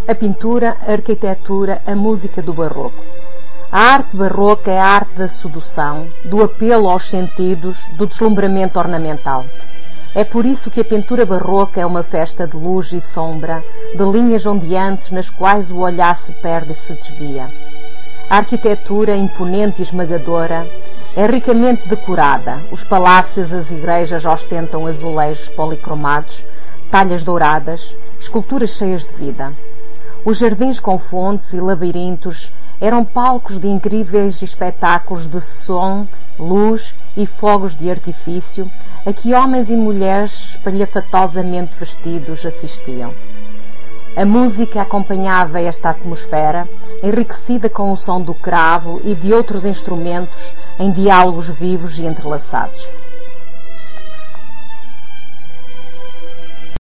A pintura, a arquitetura, a música do barroco. A arte barroca é a arte da sedução, do apelo aos sentidos, do deslumbramento ornamental. É por isso que a pintura barroca é uma festa de luz e sombra, de linhas ondeantes nas quais o olhar se perde e se desvia. A arquitetura, imponente e esmagadora, é ricamente decorada. Os palácios e as igrejas ostentam azulejos policromados, talhas douradas, esculturas cheias de vida. Os jardins com fontes e labirintos eram palcos de incríveis espetáculos de som, luz e fogos de artifício a que homens e mulheres espalhafatosamente vestidos assistiam. A música acompanhava esta atmosfera, enriquecida com o som do cravo e de outros instrumentos em diálogos vivos e entrelaçados.